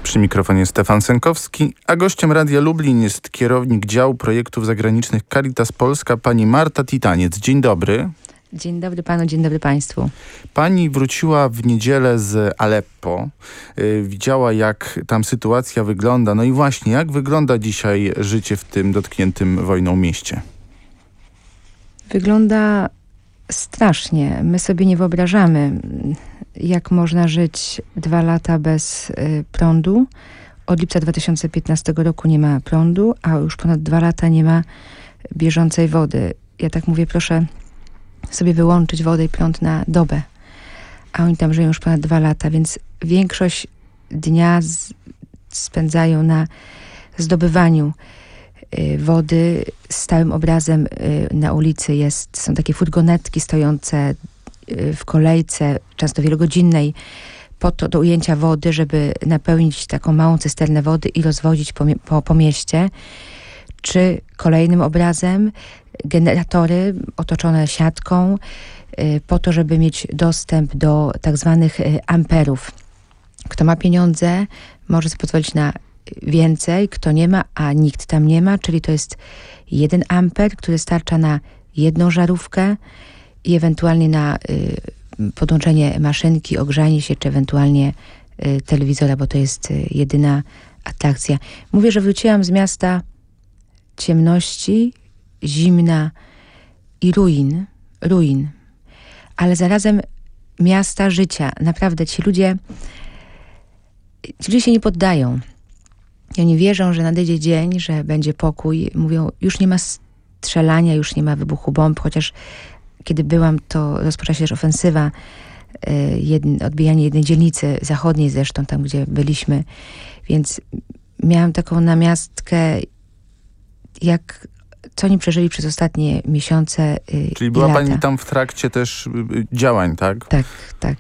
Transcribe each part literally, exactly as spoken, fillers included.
Przy mikrofonie Stefan Sękowski, a gościem Radia Lublin jest kierownik działu projektów zagranicznych Caritas Polska, pani Marta Titaniec. Dzień dobry. Dzień dobry panu, dzień dobry państwu. Pani wróciła w niedzielę z Aleppo. Yy, widziała, jak tam sytuacja wygląda. No i właśnie, jak wygląda dzisiaj życie w tym dotkniętym wojną mieście? Wygląda strasznie. My sobie nie wyobrażamy, jak można żyć dwa lata bez y, prądu. Od lipca dwa tysiące piętnastego roku nie ma prądu, a już ponad dwa lata nie ma bieżącej wody. Ja tak mówię, proszę sobie wyłączyć wodę i prąd na dobę. A oni tam żyją już ponad dwa lata, więc większość dnia z, spędzają na zdobywaniu y, wody. Stałym obrazem y, na ulicy jest, są takie furgonetki stojące y, w kolejce, często wielogodzinnej, po to do ujęcia wody, żeby napełnić taką małą cysternę wody i rozwozić po, po, po mieście. Czy kolejnym obrazem generatory otoczone siatką y, po to, żeby mieć dostęp do tak zwanych y, amperów. Kto ma pieniądze, może sobie pozwolić na więcej, kto nie ma, a nikt tam nie ma, czyli to jest jeden amper, który starcza na jedną żarówkę i ewentualnie na y, podłączenie maszynki, ogrzanie się, czy ewentualnie y, telewizora, bo to jest y, jedyna atrakcja. Mówię, że wróciłam z miasta ciemności, zimna i ruin, ruin, ale zarazem miasta życia. Naprawdę ci ludzie, ci ludzie się nie poddają. I oni wierzą, że nadejdzie dzień, że będzie pokój. Mówią, już nie ma strzelania, już nie ma wybuchu bomb, chociaż kiedy byłam, to rozpoczęła się też ofensywa, y, jedn, odbijanie jednej dzielnicy zachodniej zresztą, tam gdzie byliśmy. Więc miałam taką namiastkę, jak co oni przeżyli przez ostatnie miesiące y, Czyli była i lata. pani tam w trakcie też y, działań, tak? Tak, tak.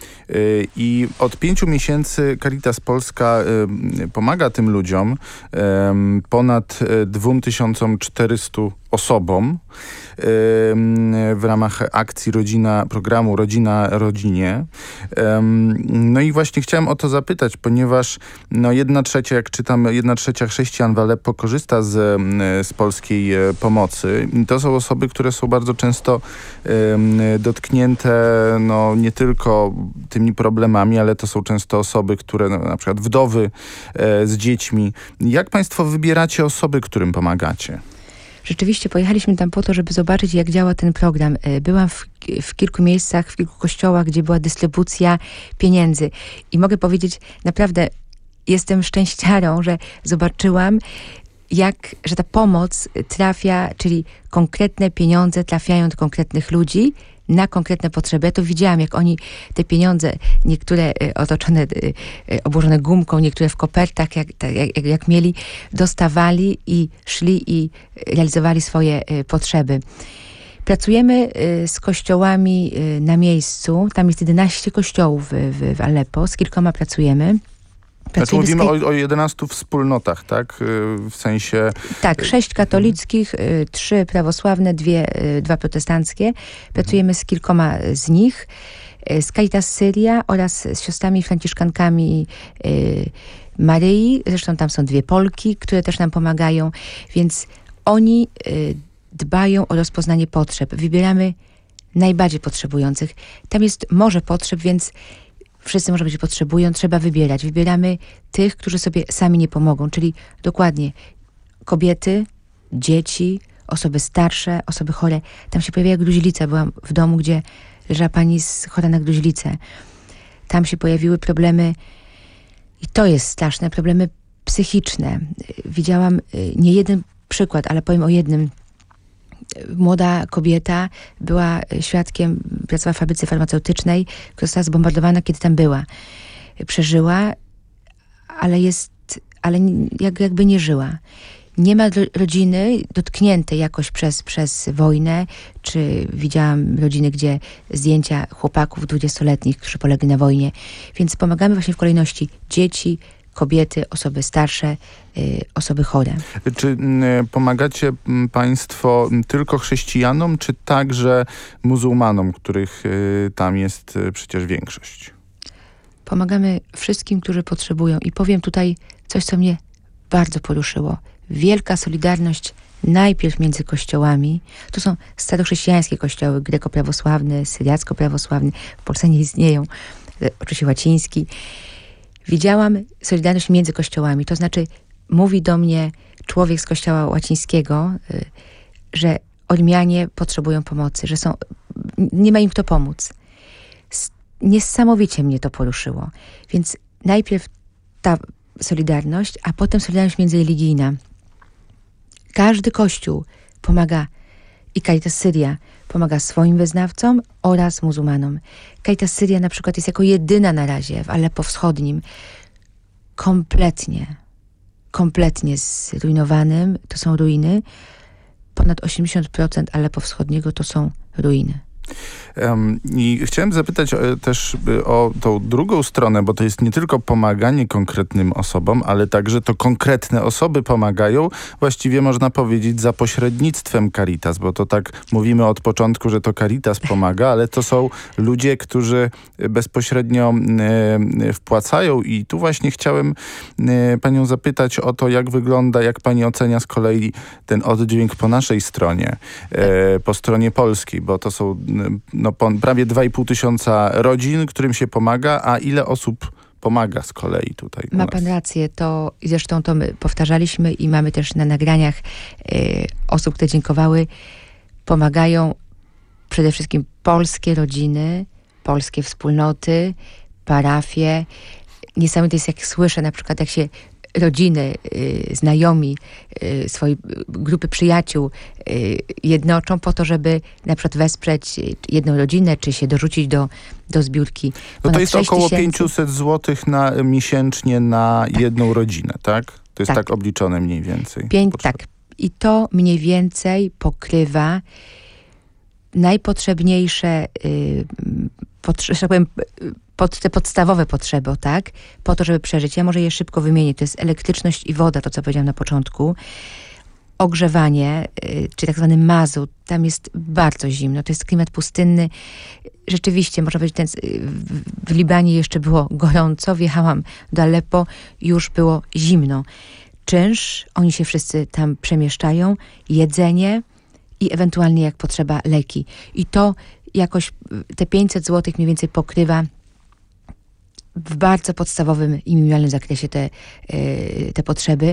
I od pięciu miesięcy Caritas Polska y, pomaga tym ludziom, y, ponad dwa tysiące czterysta osobom y, w ramach akcji Rodzina, programu Rodzina Rodzinie. Y, no i właśnie chciałem o to zapytać, ponieważ no jedna trzecia, jak czytam, jedna trzecia chrześcijan w Aleppo korzysta z, z polskiej pomocy. I to są osoby, które są bardzo często y, dotknięte no, nie tylko tymi problemami, ale to są często osoby, które no, na przykład wdowy e, z dziećmi. Jak państwo wybieracie osoby, którym pomagacie? Rzeczywiście pojechaliśmy tam po to, żeby zobaczyć, jak działa ten program. Byłam w, w kilku miejscach, w kilku kościołach, gdzie była dystrybucja pieniędzy. I mogę powiedzieć, naprawdę jestem szczęściarą, że zobaczyłam, jak, że ta pomoc trafia, czyli konkretne pieniądze trafiają do konkretnych ludzi, na konkretne potrzeby. Ja to widziałam, jak oni te pieniądze, niektóre y, otoczone, y, y, obłożone gumką, niektóre w kopertach, jak, tak, jak, jak mieli, dostawali i szli i realizowali swoje y, potrzeby. Pracujemy y, z kościołami y, na miejscu. Tam jest jedenaście kościołów w, w, w Aleppo. Z kilkoma pracujemy. Znaczy mówimy o, o jedenastu wspólnotach, tak? W sensie... Tak, sześć katolickich, trzy prawosławne, dwie, dwa protestanckie. Pracujemy z kilkoma z nich. Z Caritas Syria oraz z siostrami franciszkankami Maryi. Zresztą tam są dwie Polki, które też nam pomagają. Więc oni dbają o rozpoznanie potrzeb. Wybieramy najbardziej potrzebujących. Tam jest morze potrzeb, więc wszyscy może być potrzebują, trzeba wybierać. Wybieramy tych, którzy sobie sami nie pomogą, czyli dokładnie kobiety, dzieci, osoby starsze, osoby chore. Tam się pojawia gruźlica. Byłam w domu, gdzie leżała pani z, chora na gruźlicę. Tam się pojawiły problemy, i to jest straszne, problemy psychiczne. Widziałam nie jeden przykład, ale powiem o jednym. Młoda kobieta była świadkiem, pracowała w fabryce farmaceutycznej, która została zbombardowana, kiedy tam była. Przeżyła, ale jest, ale jak, jakby nie żyła. Nie ma rodziny dotkniętej jakoś przez, przez wojnę, czy widziałam rodziny, gdzie zdjęcia chłopaków dwudziestoletnich, którzy polegli na wojnie. Więc pomagamy właśnie w kolejności dzieci, kobiety, osoby starsze, y, osoby chore. Czy y, pomagacie państwo tylko chrześcijanom, czy także muzułmanom, których y, tam jest y, przecież większość? pomagamy wszystkim, którzy potrzebują. I powiem tutaj coś, co mnie bardzo poruszyło. Wielka solidarność najpierw między kościołami. To są starochrześcijańskie kościoły, grekoprawosławny, syriacko-prawosławny. W Polsce nie istnieją. Oczywiście łaciński. Widziałam solidarność między kościołami. To znaczy mówi do mnie człowiek z kościoła łacińskiego, że Ormianie potrzebują pomocy, że są, nie ma im kto pomóc. Niesamowicie mnie to poruszyło. Więc najpierw ta solidarność, a potem solidarność międzyreligijna. Każdy kościół pomaga i Caritas Syria pomaga swoim wyznawcom oraz muzułmanom. Caritas Syria na przykład jest jako jedyna na razie w Aleppo Wschodnim kompletnie, kompletnie zrujnowanym. To są ruiny. Ponad osiemdziesiąt procent Aleppo Wschodniego to są ruiny. Um, I chciałem zapytać o, też o tą drugą stronę, bo to jest nie tylko pomaganie konkretnym osobom, ale także to konkretne osoby pomagają, właściwie można powiedzieć za pośrednictwem Caritas, bo to tak mówimy od początku, że to Caritas pomaga, ale to są ludzie, którzy bezpośrednio e, wpłacają i tu właśnie chciałem e, panią zapytać o to, jak wygląda, jak pani ocenia z kolei ten oddźwięk po naszej stronie, e, po stronie polskiej, bo to są no, prawie dwa i pół tysiąca rodzin, którym się pomaga, a ile osób pomaga z kolei tutaj? Ma pan rację, to zresztą to my powtarzaliśmy i mamy też na nagraniach y, osób, które dziękowały. Pomagają przede wszystkim polskie rodziny, polskie wspólnoty, parafie. Niesamowite jest, jak słyszę, na przykład jak się rodziny, y, znajomi, y, swojej grupy przyjaciół y, jednoczą po to, żeby na przykład wesprzeć jedną rodzinę, czy się dorzucić do, do zbiórki. No to jest około pięćset złotych na, miesięcznie na jedną rodzinę, tak? To jest tak, tak obliczone mniej więcej. Pięć, tak. I to mniej więcej pokrywa najpotrzebniejsze y, potrze- że tak powiem, pod te podstawowe potrzeby, tak? Po to, żeby przeżyć. Ja może je szybko wymienię. To jest elektryczność i woda, to co powiedziałam na początku. Ogrzewanie, y, czy tak zwany mazut. Tam jest bardzo zimno. To jest klimat pustynny. Rzeczywiście, można powiedzieć, ten, w, w Libanie jeszcze było gorąco. Wjechałam do Aleppo, już było zimno. Czynsz, oni się wszyscy tam przemieszczają. Jedzenie i ewentualnie jak potrzeba leki. I to jakoś te pięćset złotych mniej więcej pokrywa w bardzo podstawowym i minimalnym zakresie te, te potrzeby.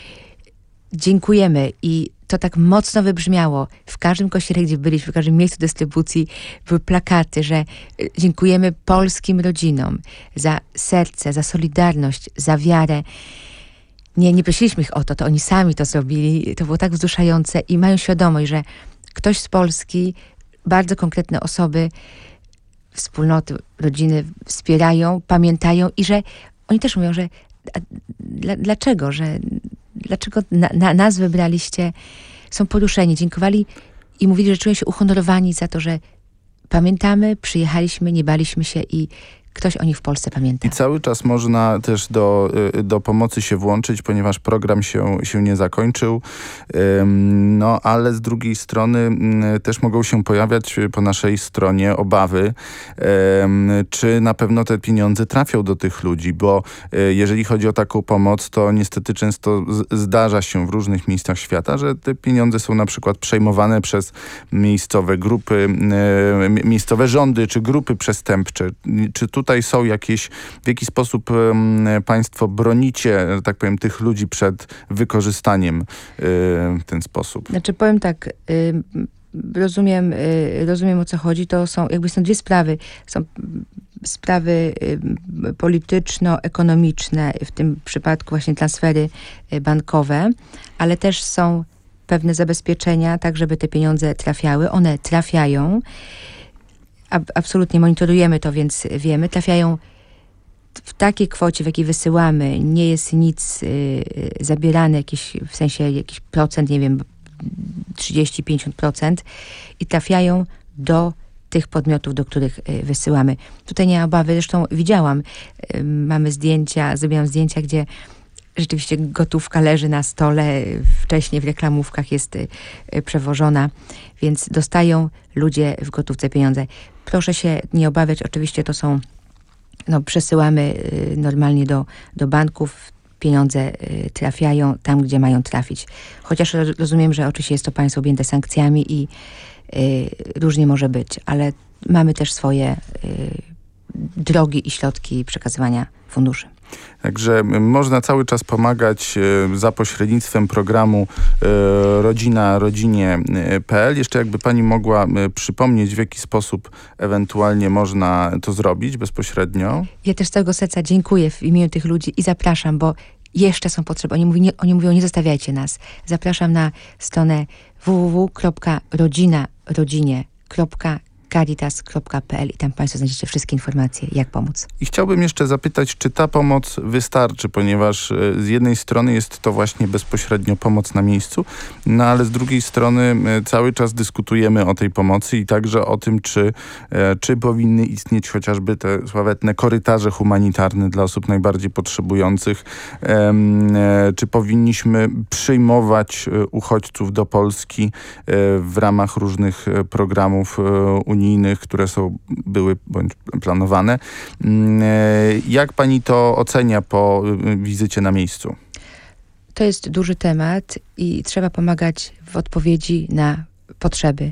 Dziękujemy i to tak mocno wybrzmiało. W każdym kościele, gdzie byliśmy, w każdym miejscu dystrybucji były plakaty, że dziękujemy polskim rodzinom za serce, za solidarność, za wiarę. Nie, nie prosiliśmy ich o to, to oni sami to zrobili. To było tak wzruszające i mają świadomość, że ktoś z Polski, bardzo konkretne osoby, wspólnoty, rodziny wspierają, pamiętają i że oni też mówią, że a, dla, dlaczego, że dlaczego na, na, nas wybraliście, są poruszeni, dziękowali i mówili, że czują się uhonorowani za to, że pamiętamy, przyjechaliśmy, nie baliśmy się i ktoś o nich w Polsce pamięta. I cały czas można też do, do pomocy się włączyć, ponieważ program się, się nie zakończył. No, ale z drugiej strony też mogą się pojawiać po naszej stronie obawy, czy na pewno te pieniądze trafią do tych ludzi, bo jeżeli chodzi o taką pomoc, to niestety często zdarza się w różnych miejscach świata, że te pieniądze są na przykład przejmowane przez miejscowe grupy, miejscowe rządy, czy grupy przestępcze. Czy tutaj są jakieś, w jaki sposób um, państwo bronicie, że tak powiem, tych ludzi przed wykorzystaniem y, w ten sposób? Znaczy powiem tak, y, rozumiem, y, rozumiem o co chodzi. To są jakby są dwie sprawy. Są sprawy y, polityczno-ekonomiczne, w tym przypadku właśnie transfery y, bankowe, ale też są pewne zabezpieczenia, tak żeby te pieniądze trafiały. One trafiają. Absolutnie monitorujemy to, więc wiemy. Trafiają w takiej kwocie, w jakiej wysyłamy. Nie jest nic y, zabierane, jakiś, w sensie jakiś procent, nie wiem, trzydzieści do pięćdziesięciu procent i trafiają do tych podmiotów, do których y, wysyłamy. Tutaj nie ma obawy, zresztą widziałam, y, mamy zdjęcia, zrobiłam zdjęcia, gdzie rzeczywiście gotówka leży na stole, wcześniej w reklamówkach jest y, y, przewożona, więc dostają ludzie w gotówce pieniądze. Proszę się nie obawiać, oczywiście to są no, przesyłamy normalnie do, do banków. Pieniądze trafiają tam, gdzie mają trafić. Chociaż rozumiem, że oczywiście jest to państwo objęte sankcjami i y, różnie może być, ale mamy też swoje y, drogi i środki przekazywania funduszy. Także można cały czas pomagać za pośrednictwem programu rodzina rodzinie kropka p l. Jeszcze jakby pani mogła przypomnieć, w jaki sposób ewentualnie można to zrobić bezpośrednio. Ja też z całego serca dziękuję w imieniu tych ludzi i zapraszam, bo jeszcze są potrzeby. Oni, mówi, nie, oni mówią, nie zostawiajcie nas. Zapraszam na stronę w w w kropka rodzina rodzinie kropka caritas kropka p l i tam państwo znajdziecie wszystkie informacje, jak pomóc. I chciałbym jeszcze zapytać, czy ta pomoc wystarczy, ponieważ z jednej strony jest to właśnie bezpośrednio pomoc na miejscu, no ale z drugiej strony cały czas dyskutujemy o tej pomocy i także o tym, czy, czy powinny istnieć chociażby te sławetne korytarze humanitarne dla osób najbardziej potrzebujących, czy powinniśmy przyjmować uchodźców do Polski w ramach różnych programów unijnych, unijnych, które są, były bądź planowane. Jak pani to ocenia po wizycie na miejscu? To jest duży temat i trzeba pomagać w odpowiedzi na potrzeby.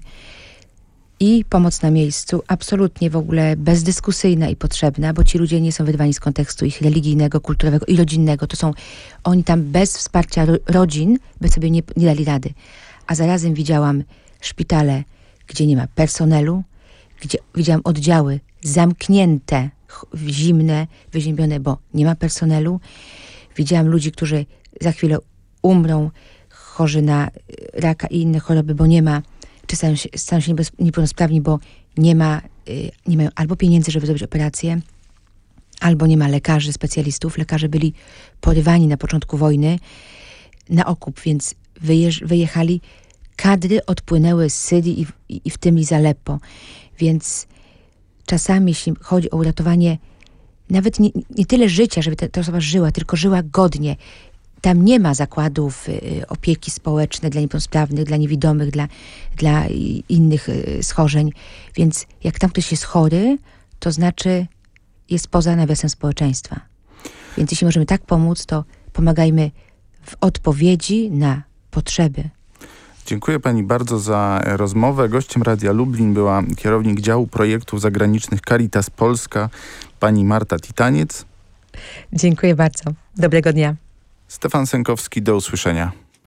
I pomoc na miejscu absolutnie w ogóle bezdyskusyjna i potrzebna, bo ci ludzie nie są wyrwani z kontekstu ich religijnego, kulturowego i rodzinnego. To są, oni tam bez wsparcia ro, rodzin by sobie nie, nie dali rady. A zarazem widziałam szpitale, gdzie nie ma personelu, gdzie widziałam oddziały zamknięte, zimne, wyziębione, bo nie ma personelu. Widziałam ludzi, którzy za chwilę umrą, chorzy na raka i inne choroby, bo nie ma, czy stają się, stają się niepełnosprawni, bo nie ma, nie mają albo pieniędzy, żeby zrobić operację, albo nie ma lekarzy, specjalistów. Lekarze byli porywani na początku wojny na okup, więc wyjeż, wyjechali. Kadry odpłynęły z Syrii i w, i w tym i z Aleppo. Więc czasami, jeśli chodzi o uratowanie nawet nie, nie tyle życia, żeby ta, ta osoba żyła, tylko żyła godnie. Tam nie ma zakładów y, opieki społecznej dla niepełnosprawnych, dla niewidomych, dla, dla innych y, schorzeń. Więc jak tam ktoś jest chory, to znaczy jest poza nawiasem społeczeństwa. Więc jeśli możemy tak pomóc, to pomagajmy w odpowiedzi na potrzeby. Dziękuję pani bardzo za rozmowę. Gościem Radia Lublin była kierownik działu projektów zagranicznych Caritas Polska, pani Marta Titaniec. Dziękuję bardzo. Dobrego dnia. Stefan Sękowski, do usłyszenia.